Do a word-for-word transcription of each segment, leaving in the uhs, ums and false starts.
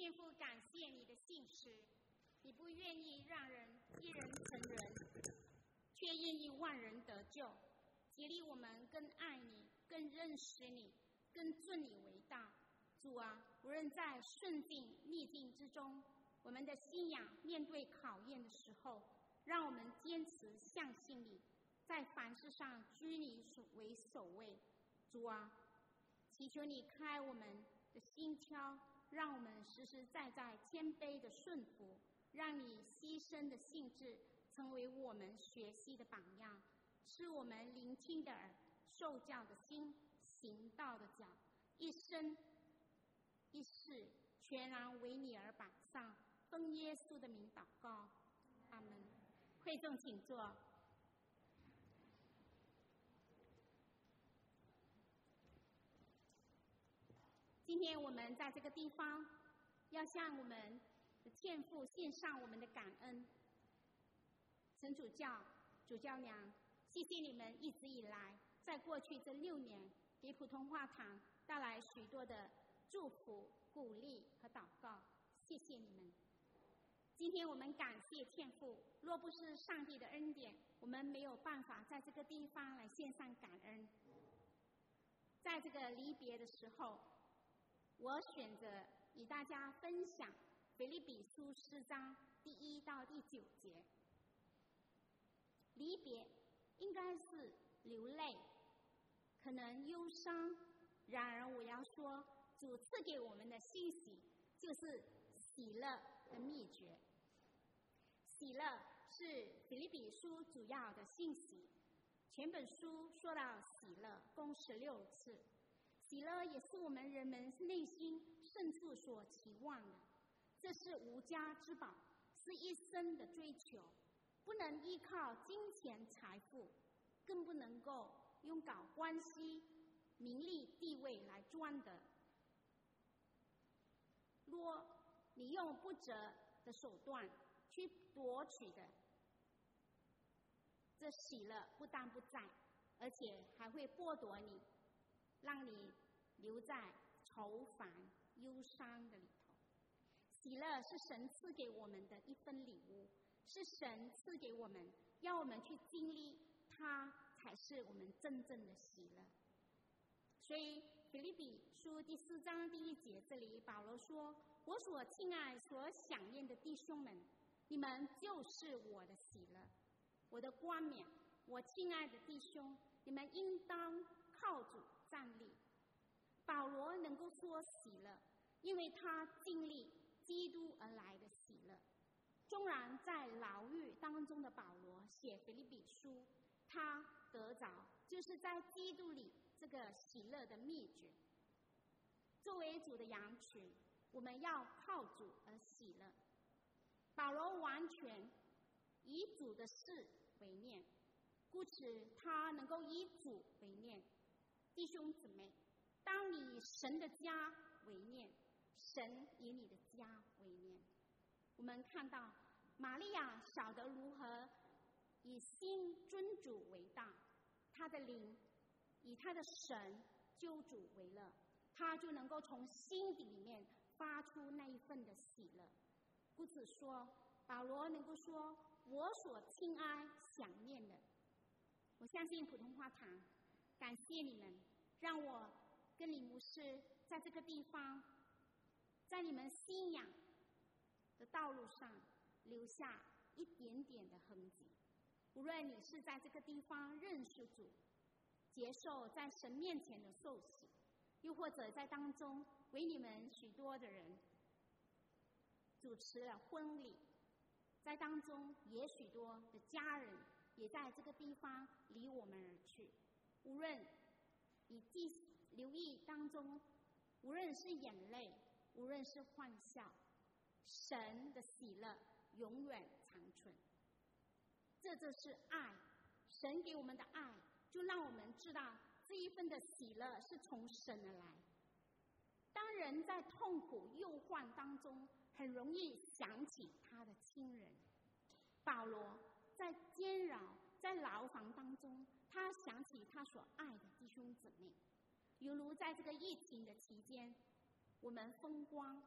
天父，感谢你的信实，你不愿意让人一人成人，却愿意万人得救，激励我们更爱你，更认识你，更尊你为大。主啊，无论在顺境逆境之中，我们的信仰面对考验的时候，让我们坚持相信你，在凡事上居你为首位。主啊，祈求你开我们的心窍，让我们实实在在谦卑的顺服，让你牺牲的性质成为我们学习的榜样，使我们聆听的耳，受教的心，行道的脚，一生一世全然为你而摆上。奉耶稣的名祷告，阿门。会众请坐。今天我们在这个地方要向我们的天父献上我们的感恩。神主教、主教娘，谢谢你们一直以来在过去这六年给普通话堂带来许多的祝福、鼓励和祷告，谢谢你们。今天我们感谢天父，若不是上帝的恩典，我们没有办法在这个地方来献上感恩。在这个离别的时候，我选择与大家分享腓立比书四章第一到第九节。离别应该是流泪，可能忧伤，然而我要说，主赐给我们的信息就是喜乐的秘诀。喜乐是腓立比书主要的信息，全本书说到喜乐共十六次。喜乐也是我们人们内心深处所期望的，这是无价之宝，是一生的追求，不能依靠金钱财富，更不能够用搞关系、名利地位来赚的。若你用不择的手段去夺取的，这喜乐不但不在，而且还会剥夺你，让你留在愁烦忧伤的里头。喜乐是神赐给我们的一份礼物，是神赐给我们，要我们去经历它，才是我们真正的喜乐。所以腓立比书第四章第一节，这里保罗说，我所亲爱所想念的弟兄们，你们就是我的喜乐，我的冠冕。我亲爱的弟兄，你们应当靠主站立。保罗能够说喜乐，因为他经历基督而来的喜乐。纵然在牢狱当中的保罗写腓立比书，他得着就是在基督里这个喜乐的秘诀。作为主的羊群，我们要靠主而喜乐。保罗完全以主的事为念，故此他能够以主为念。弟兄姊妹，当你以神的家为念，神以你的家为念。我们看到玛利亚晓得如何以心尊主为大，她的灵以她的神救主为乐，她就能够从心底里面发出那一份的喜乐。故此说，保罗能够说我所亲爱想念的。我相信普通话堂，感谢你们，让我跟李牧师在这个地方，在你们信仰的道路上留下一点点的痕迹。无论你是在这个地方认识主，接受在神面前的受洗，又或者在当中为你们许多的人主持了婚礼，在当中也许多的家人也在这个地方离我们而去。无论你留意当中，无论是眼泪，无论是欢笑，神的喜乐永远长存。这就是爱，神给我们的爱，就让我们知道这一份的喜乐是从神而来。当人在痛苦忧患当中，很容易想起他的亲人。保罗在监牢、在牢房当中，他想起他所爱的弟兄姊妹。犹如在这个疫情的期间，我们风光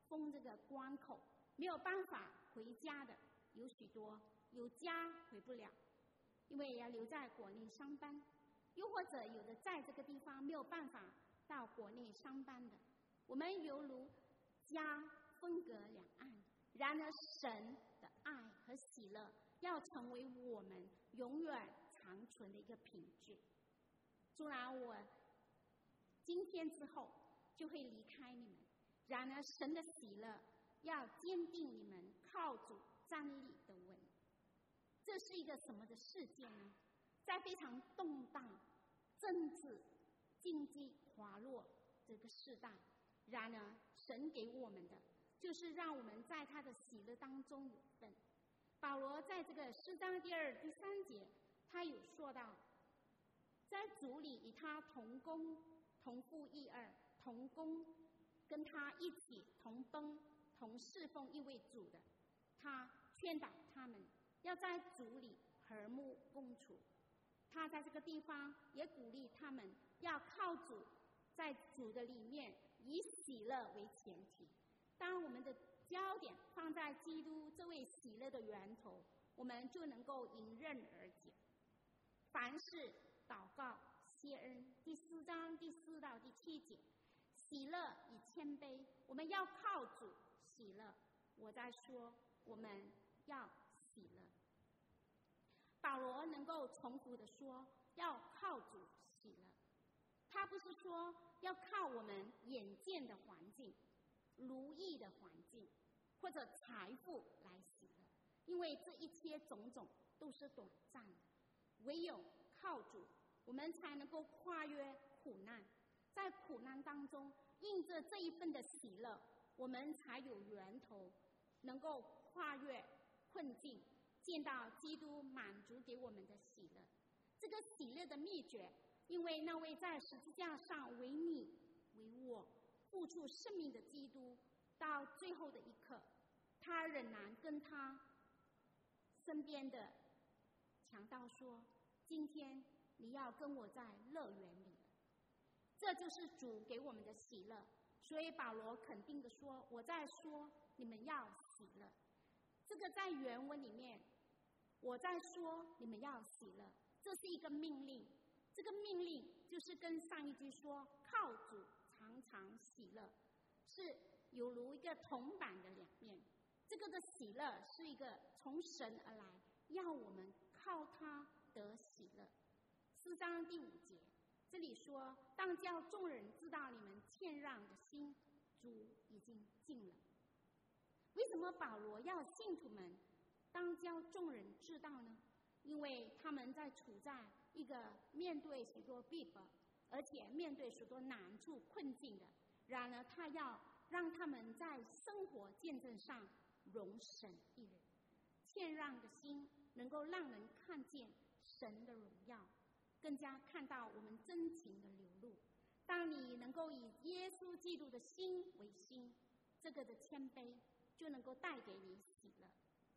封这个关口，没有办法回家的有许多，有家回不了，因为要留在国内上班，又或者有的在这个地方没有办法到国内上班的，我们犹如家分隔两岸。然而神的爱和喜乐要成为我们永远长存的一个品质。纵然我今天之后就会离开你们，然而神的喜乐要坚定你们靠主站立的稳。这是一个什么的世界呢？在非常动荡、政治、经济滑落这个时代，然而神给我们的就是让我们在他的喜乐当中有份。保罗在这个四章第二、第三节，他有说到，在主里与他同工、同负一二、同工，跟他一起同奔、同侍奉一位主的，他劝导他们要在主里和睦共处。他在这个地方也鼓励他们要靠主，在主的里面以喜乐为前提。当我们的焦点放在基督这位喜乐的源头，我们就能够迎刃而解。凡事祷告谢恩，第四章第四到第七节，喜乐与谦卑，我们要靠主喜乐。我在说，我们要喜乐。保罗能够重复的说，要靠主喜乐。他不是说要靠我们眼见的环境、如意的环境或者财富来喜乐，因为这一切种种都是短暂的。唯有靠主，我们才能够跨越苦难，在苦难当中印着这一份的喜乐，我们才有源头能够跨越困境，见到基督满足给我们的喜乐。这个喜乐的秘诀，因为那位在十字架上为你为我付出生命的基督，到最后的一刻，他仍然跟他身边的强盗说，今天你要跟我在乐园里了。这就是主给我们的喜乐。所以保罗肯定的说，我在说你们要喜乐。这个在原文里面，我在说你们要喜乐，这是一个命令。这个命令就是跟上一句说靠主常常喜乐是有如一个铜板的两面。这个的喜乐是一个从神而来，要我们靠他得喜乐。四章第五节这里说，当叫众人知道你们谦让的心，主已经尽了。为什么保罗要信徒们当叫众人知道呢？因为他们在处在一个面对许多逼迫，而且面对许多难处困境的，然而他要让他们在生活见证上荣神一人。谦让的心能够让人看见神的荣耀，更加看到我们真情的流露。当你能够以耶稣基督的心为心，这个的谦卑就能够带给你喜乐。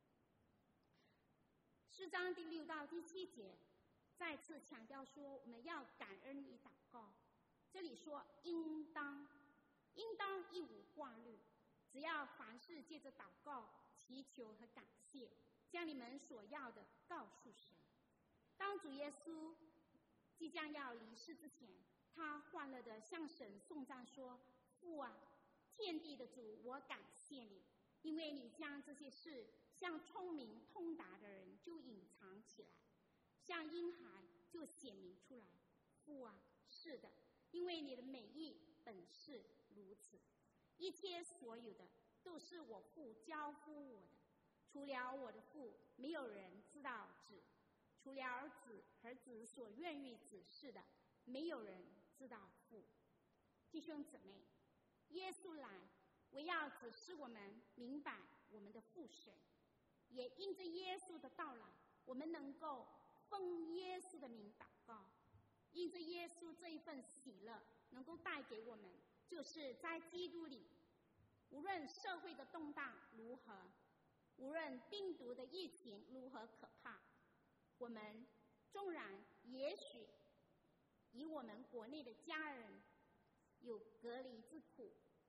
四章第六到第七节再次强调说，我们要感恩与祷告。这里说应当应当一无挂虑，只要凡事借着祷告祈求和感谢，将你们所要的告诉神。当主耶稣即将要离世之前，他欢乐地向神颂赞说，父啊，天地的主，我感谢你，因为你将这些事向聪明通达的人就隐藏起来，向婴孩就显明出来。父啊，是的，因为你的美意本是如此。一切所有的都是我父交付我的，除了我的父，没有人知道子；除了子和子所愿意指示的，没有人知道父。弟兄姊妹，耶稣来为要指示我们明白我们的父神，也因着耶稣的到来，我们能够奉耶稣的名祷告。因着耶稣这一份喜乐能够带给我们，就是在基督里，无论社会的动荡如何，无论病毒的疫情如何可怕，我们纵然也许与我们国内的家人有隔离之苦，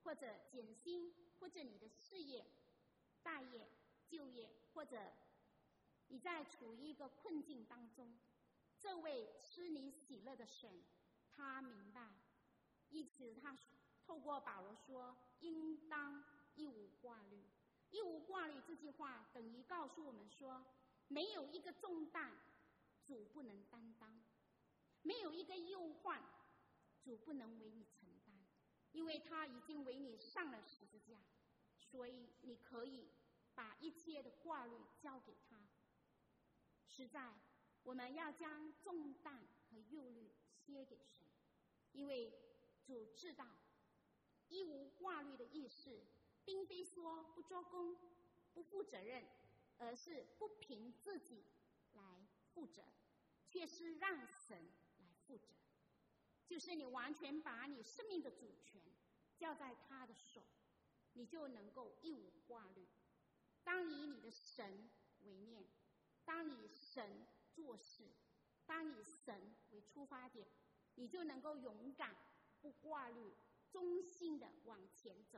或者减薪，或者你的事业、待业、就业，或者你在处于一个困境当中，这位赐你喜乐的神，他明白，因此他透过保罗说，应当一无挂虑。一无挂虑这句话等于告诉我们说，没有一个重担主不能担当，没有一个忧患主不能为你承担，因为他已经为你上了十字架，所以你可以把一切的挂虑交给他。实在我们要将重担和忧虑卸给神，因为主知道一无挂虑的意思并非说不做工、不负责任，而是不凭自己来负责，却是让神来负责。就是你完全把你生命的主权交在他的手，你就能够一无挂虑。当以你的神为念，当你神做事，当以神为出发点，你就能够勇敢不挂虑，忠心的往前走。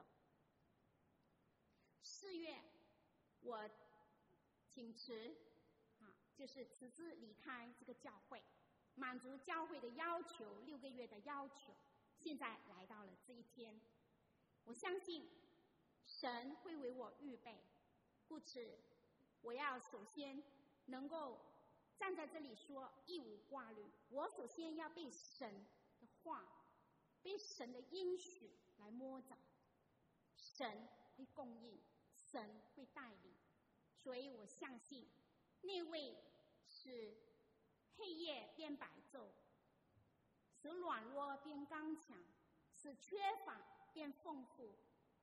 四月我请辞啊，就是辞职离开这个教会，满足教会的要求，六个月的要求，现在来到了这一天。我相信神会为我预备，故此我要首先能够站在这里说一无挂虑。我首先要被神的话、被神的应许来摸着，神会供应，神会带领。所以我相信那位使黑夜变白昼，使软弱变刚强，使缺乏变丰富，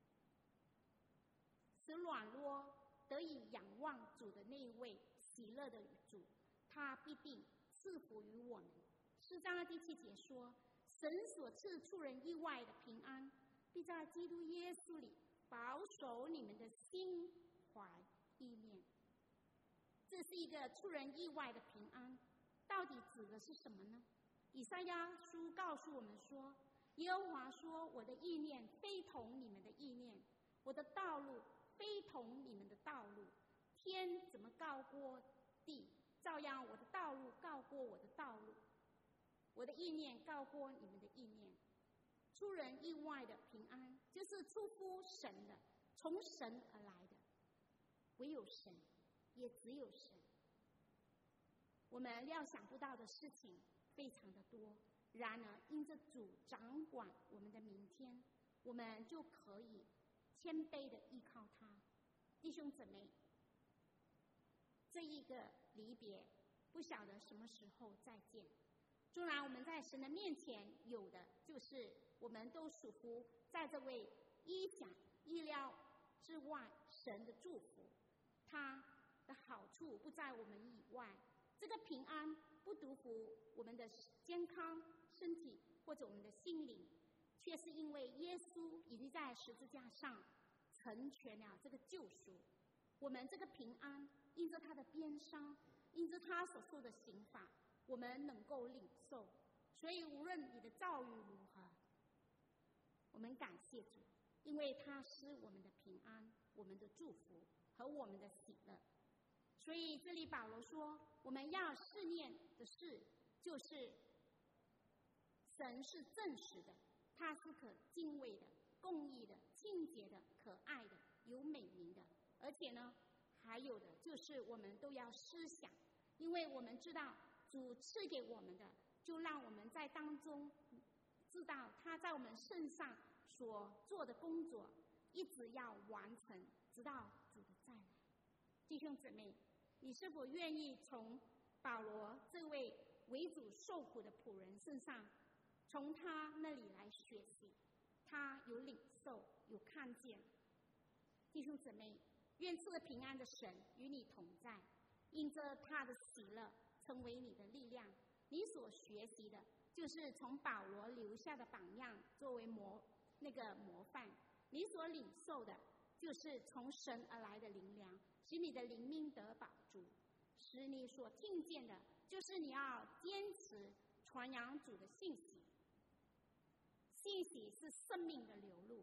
使软弱得以仰望主的那一位喜乐的主，他必定赐福于我们。四章的第七节说，神所赐出人意外的平安，必在基督耶稣里保守你们的心怀意念。这是一个出人意外的平安，到底指的是什么呢？以赛亚书告诉我们说，耶和华说，我的意念非同你们的意念，我的道路非同你们的道路。天怎么高过地，照样我的道路高过我的道路，我的意念高过你们的意念。出人意外的平安，就是出乎神的，从神而来的，唯有神，也只有神。我们料想不到的事情非常的多，然而因着主掌管我们的明天，我们就可以谦卑的依靠他。弟兄姊妹，这一个离别不晓得什么时候再见。纵然我们在神的面前有的就是我们都属乎在这位意想意料之外神的祝福，他的好处不在我们以外。这个平安不独乎我们的健康身体或者我们的心灵，却是因为耶稣已经在十字架上成全了这个救赎。我们这个平安因着他的鞭伤，因着他所受的刑罚，我们能够领受。所以无论你的遭遇如何，我们感谢主，因为他是我们的平安，我们的祝福和我们的喜乐。所以这里保罗说，我们要思念的事就是神是正实的，他是可敬畏的、公义的、清洁的、可爱的、有美名的。而且呢，还有的就是我们都要思想，因为我们知道主赐给我们的，就让我们在当中知道他在我们身上所做的工作一直要完成，直到主的再来。弟兄姊妹，你是否愿意从保罗这位为主受苦的仆人身上，从他那里来学习？他有领受，有看见。弟兄姊妹，愿赐平安的神与你同在，因着他的喜乐成为你的力量。你所学习的就是从保罗留下的榜样作为模那个模范，你所领受的就是从神而来的灵粮，使你的灵命得饱足。使你所听见的就是你要坚持传扬主的信息。信息是生命的流露，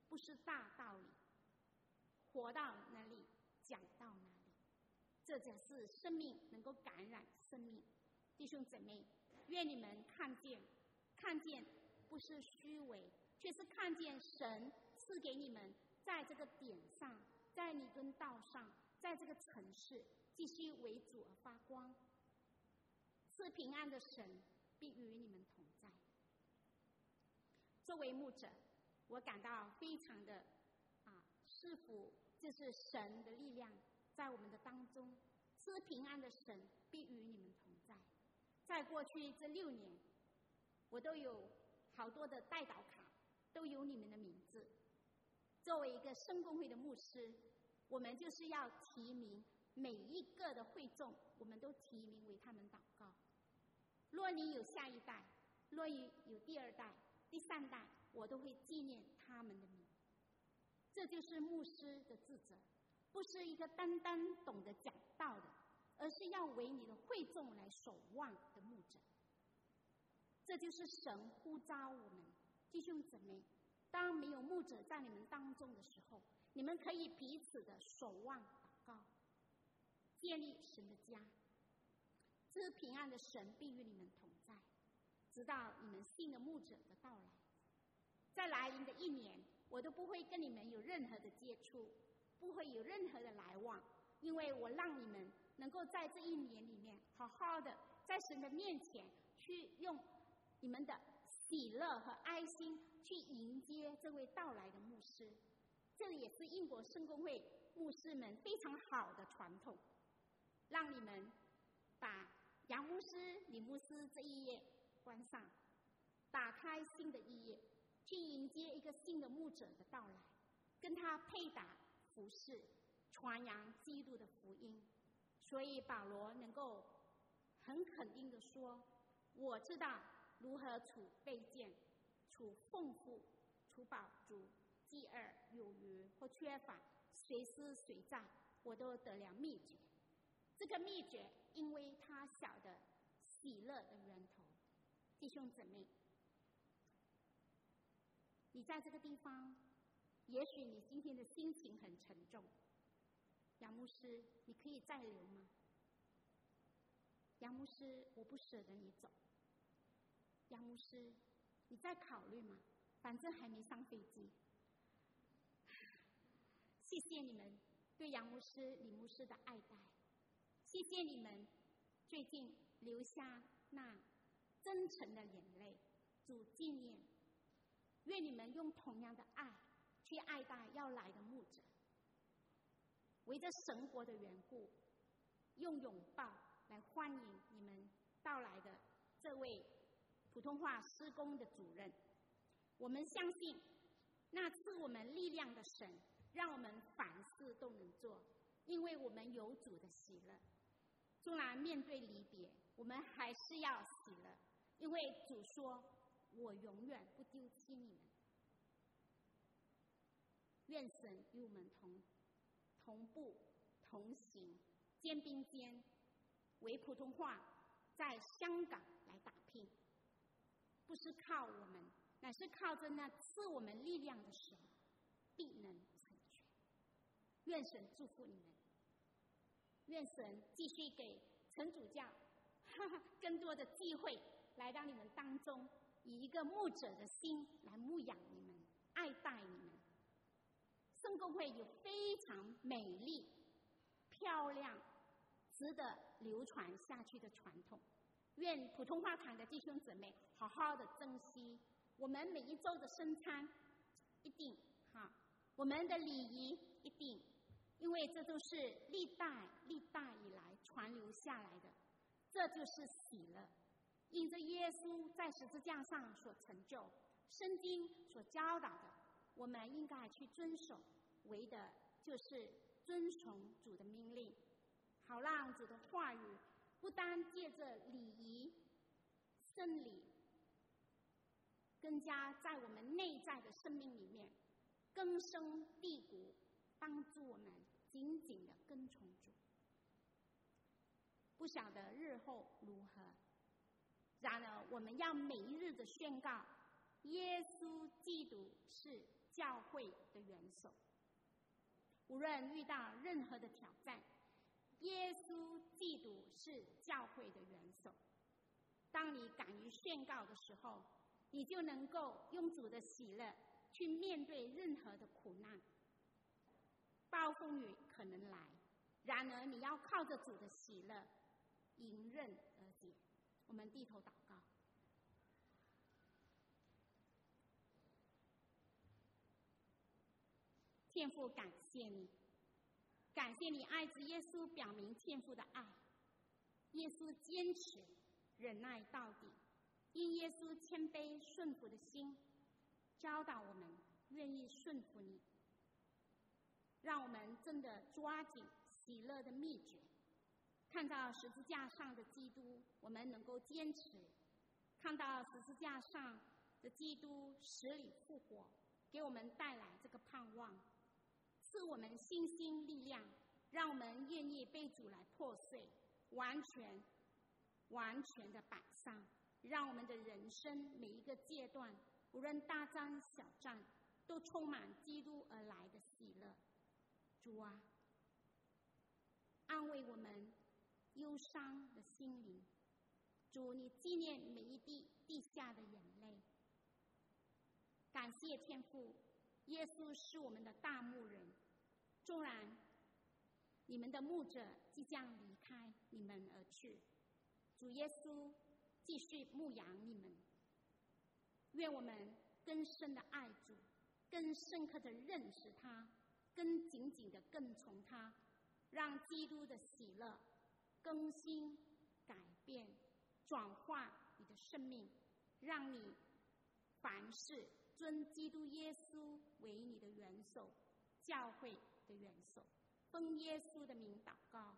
不是大道理，活到哪里讲到哪里，这才是生命能够感染生命。弟兄姊妹，愿你们看见，看见不是虚伪，却是看见神赐给你们在这个点上，在你跟道上，在这个城市继续为主而发光。赐平安的神必与你们同在。作为牧者，我感到非常的啊，赐福，这是神的力量在我们的当中。赐平安的神必与你们同在。在过去这六年，我都有好多的代祷卡，都有你们的名字。作为一个圣公会的牧师，我们就是要提名每一个的会众，我们都提名为他们祷告。若你有下一代，若你有第二代、第三代，我都会纪念他们的名。这就是牧师的职责，不是一个单单懂得讲道的，而是要为你的会众来守望的牧者。这就是神呼召我们弟兄姊妹，当没有牧者在你们当中的时候，你们可以彼此的守望祷告，建立神的家。这平安的神必与你们同在，直到你们信的牧者的到来。在来临的一年，我都不会跟你们有任何的接触，不会有任何的来往，因为我让你们能够在这一年里面好好的在神的面前去用你们的喜乐和爱心去迎接这位到来的牧师。这也是英国圣公会牧师们非常好的传统，让你们把杨牧师、李牧师这一页关上，打开新的一页，去迎接一个新的牧者的到来，跟他配搭服侍，传扬基督的福音。所以保罗能够很肯定的说，我知道如何处卑贱，处丰富，处饱足，饥饿有余或缺乏，随施随在，我都得了秘诀。这个秘诀因为他晓得喜乐的源头。弟兄姊妹，你在这个地方，也许你今天的心情很沉重。杨牧师，你可以再留吗？杨牧师，我不舍得你走。杨牧师，你再考虑吗？反正还没上飞机。谢谢你们对杨牧师、李牧师的爱戴，谢谢你们最近留下那真诚的眼泪，主纪念。愿你们用同样的爱去爱戴要来的牧者，为着神国的缘故，用拥抱来欢迎你们到来的这位普通话施工的主任。我们相信那赐我们力量的神，让我们凡事都能做，因为我们有主的喜乐。纵然面对离别，我们还是要喜乐，因为主说，我永远不丢弃你们。愿神与我们同同步同行，肩并肩，为普通话在香港来打拼。不是靠我们，乃是靠着那赐我们力量的神，必能成全。愿神祝福你们，愿神继续给陈主教哈哈更多的机会，来到你们当中，以一个牧者的心来牧养你们，爱戴你们。圣公会有非常美丽、漂亮、值得流传下去的传统。愿普通话堂的弟兄姊妹好好的珍惜我们每一周的圣餐，一定哈，我们的礼仪一定，因为这都是历代历代以来传流下来的，这就是喜乐。因着耶稣在十字架上所成就，圣经所教导的，我们应该去遵守，为的就是遵从主的命令，好让主的话语不单借着礼仪、真理，更加在我们内在的生命里面根深蒂固，帮助我们紧紧的跟从主。不晓得日后如何，然而我们要每一日的宣告，耶稣基督是教会的元首。无论遇到任何的挑战，耶稣基督是教会的元首。当你敢于宣告的时候，你就能够用主的喜乐去面对任何的苦难。暴风雨可能来，然而你要靠着主的喜乐迎刃而解。我们低头祷告。天父，感谢你，感谢你爱子耶稣表明天父的爱。耶稣坚持忍耐到底，因耶稣谦卑顺服的心，教导我们愿意顺服你。让我们真的抓紧喜乐的秘诀，看到十字架上的基督，我们能够坚持；看到十字架上的基督死里复活，给我们带来这个盼望，赐我们信心力量，让我们愿意被主来破碎，完全完全的摆上，让我们的人生每一个阶段，无论大战小战，都充满基督而来的喜乐。主啊，安慰我们忧伤的心灵。主，你纪念每一滴滴下的眼泪。感谢天父，耶稣是我们的大牧人。纵然你们的牧者即将离开你们而去，主耶稣继续牧养你们。愿我们更深的爱主，更深刻的认识他，更紧紧的跟从他，让基督的喜乐更新、改变、转化你的生命，让你凡事尊基督耶稣为你的元首，教会的元首。奉耶稣的名祷告，